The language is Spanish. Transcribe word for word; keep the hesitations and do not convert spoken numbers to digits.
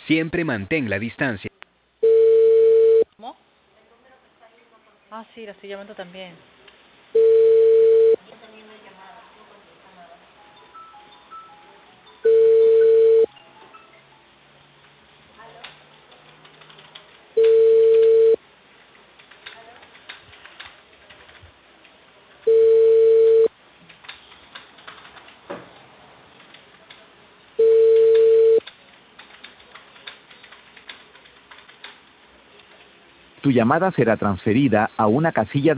Siempre mantén la distancia. ¿Cómo? Ah, sí, la estoy llamando también. Tu llamada será transferida a una casilla de